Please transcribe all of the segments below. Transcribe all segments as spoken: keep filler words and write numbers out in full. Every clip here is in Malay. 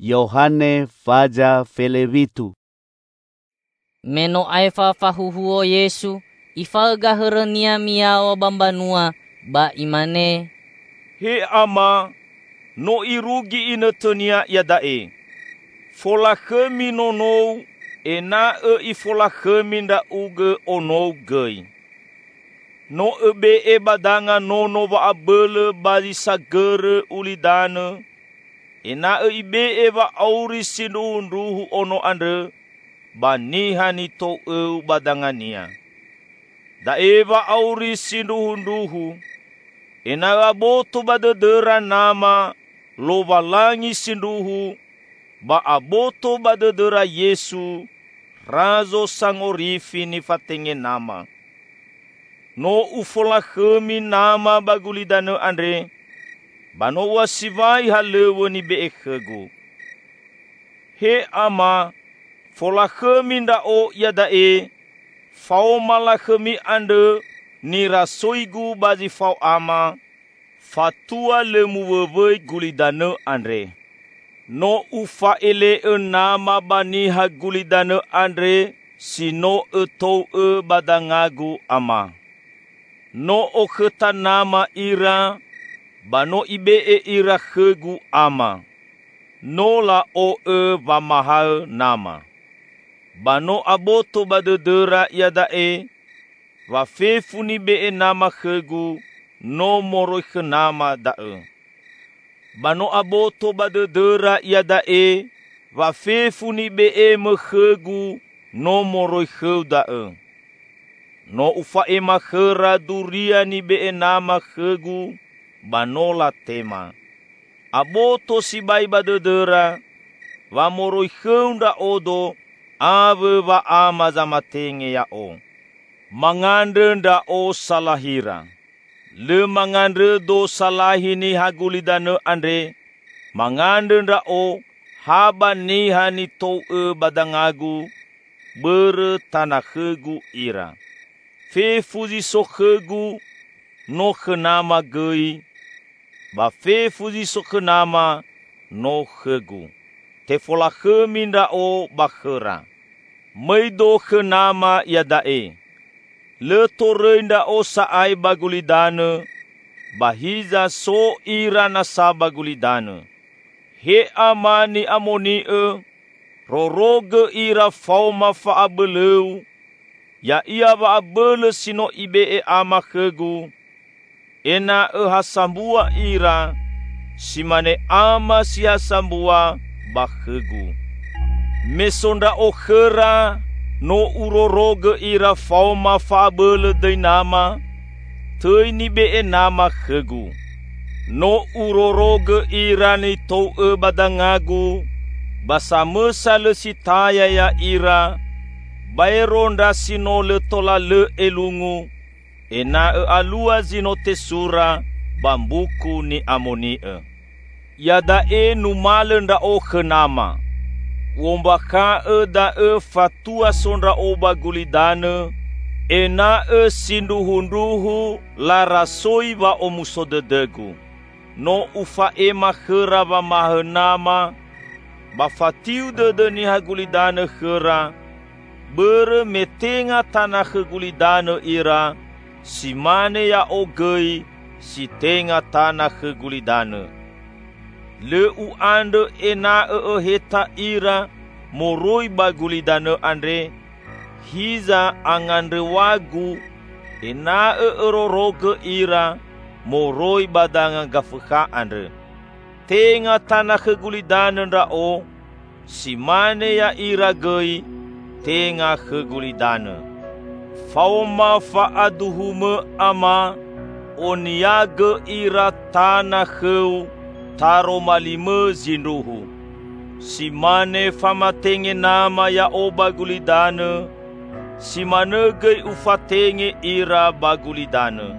Yohane faja felevitu. Meno aifa fahuhuo Yesu, ifaga herenia miao bambanua, ba imane. He ama, no irugi inetonia yadae. Fola khemi nonou, ena e ifola khemi nda uge onou gei. No ebe e badanga nono va abele bali sagere ulidane. Ena e ibe e va auri sinu nruhu ono andre. Baniha ni to eu badangania. Da eva auri sinu nruhu. Ena aboto badedera nama. Lo valangi sinduhu. Ba aboto badedera Yesu. Razo sangorifi ni fatenge nama. No ufola khemi nama bagulidane andre. Bano wasivai halewo ni be ekhegu. He ama. Fola khemi nda o yadae. Fao mala khemi ande. Ni rasoigu bazi fao ama. Fatua lemuwewei gulidane andre. No ufa ele e nama baniha gulidane andre. Sino e tou e badangagu ama. No o kheta nama ira. Bano ibe e ira khegu ama. No la o e vamahal nama. Bano aboto badedera yadae. Vafefu ni be e nama khegu. No moroi nama dae. Bano aboto badedera yadae. Vafefu ni be e me khegu. No moroi dae. No ufa e makhera duria ni be e nama khegu. Banola tema. Aboto si bai badedera. Va moroi nda odo. Ave va ama zamatenge ya o. Mangande nda o salahira. Le mangande do salahini hagulidane andre. Mangande nda o. Haba niha ni to e badangagu. Bere tanah khegu ira. Fe fuzi so khegu. No khenama gei. Ba fe fuzi so khenama. No khegu. Te fola khemi nda o bakhera. Meido khenama yadae. Le torei nda o saai bagulidane. Bahiza so ira nasa bagulidane. He amani amoni e. Roroge ira fauma faabeleu. Ya ia va abele sino ibe e ama khegu. Ena e hasambua ira. Simane ama si hasambua bakhegu. Mesonda o khera. No uroroge ira fauma faabele de nama. Tei ni be e nama khegu. No uroroge ira ni tou e badangagu. Basame sale sitaya ya ira. Baironda sino le tola le elungu. Ena e alua zino tesura. Bambuku ni amoni e. Yada e numale nda o khenama. Wombaka e da e fatua sondra o bagulidane. Ena e sinduhunduhu la rasoi va o musodedegu. No ufa e makhera va mahenama. Ba fatiu de de ni hagulidane khera. Bere metenga tanah hagulidane ira. Simane ya o gei. Si tenga tanah hagulidane. Le u ande ena e e heta ira. Moroi bagulidane andre. Hiza angandre wagu. Ena e eroroge ira. Moroi badanga gafeka andre. Tenga tanah hagulidane nda o. Simane ya ira gei. Tenga hagulidane. Fauma faaduhume ama. Oniage ira tanah heu. Taro malime zinduhu. Simane famatenge nama ya o bagulidane. Simane gei ufatenge ira bagulidane.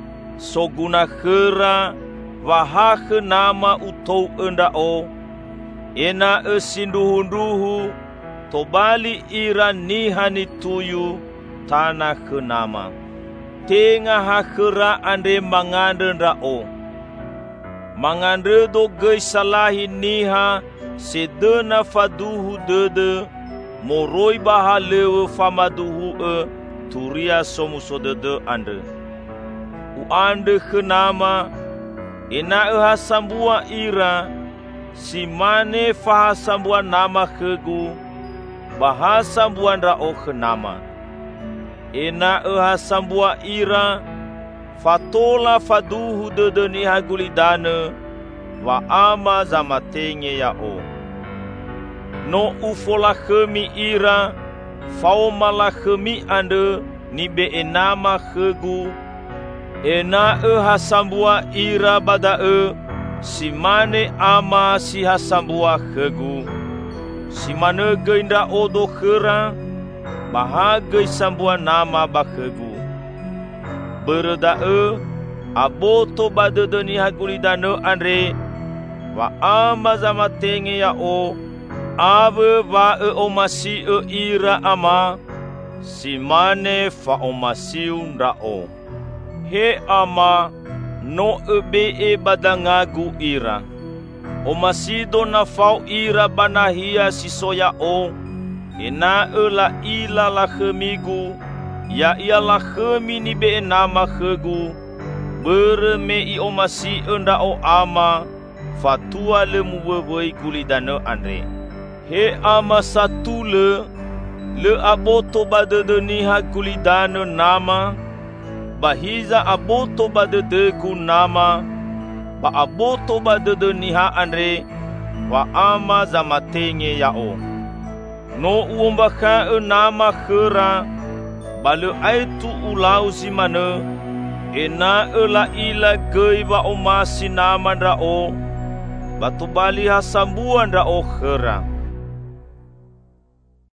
Soguna khera. Vahake nama utou enda o. Ena e sinduhunduhu. Tobali ira nihani tuyu. Tanah kenama. Tenga hakera ande mangande nda o. mangandre do gei salahi niha sedena faduhu dede moroi bahalewe famaduhu e turia somuso dede ande. U ande kenama ena e hasambua ira si mane fahasambua nama kegu bahasambua rao kenama. Ena e hasambua ira fatola faduhu dede ni hagulidane wa ama zamatenge yao. No ufola khemi ira faomala khemi ande ni be enama khegu ena e hasambua ira bada e si mane ama si hasambua khegu si mane geinda odo khera bahagai sambua nama bakhegu bereda e aboto badede ni hagulidane andre wa ama zamatenge yao ave va e omasi e ira ama si mane fa omasi undrao. He ama no e be e badangagu ira. Omasi do na fau ira banahia si soya o. Ena e la ila la khemigu ya ia la khemi ni be nama khegu. Bereme i omasi enda o ama fatua le muwewei gulidane andre. He ama satu le le aboto badede ni hagulidane nama bahiza aboto badede ku nama ba aboto badede ni ha andre wa ama zamatenge yao. No uombaka e nama khera bale aitu ulau si mane ena ela ila gei ba omasi nama ndrao batu bali hasambua ndrao khera.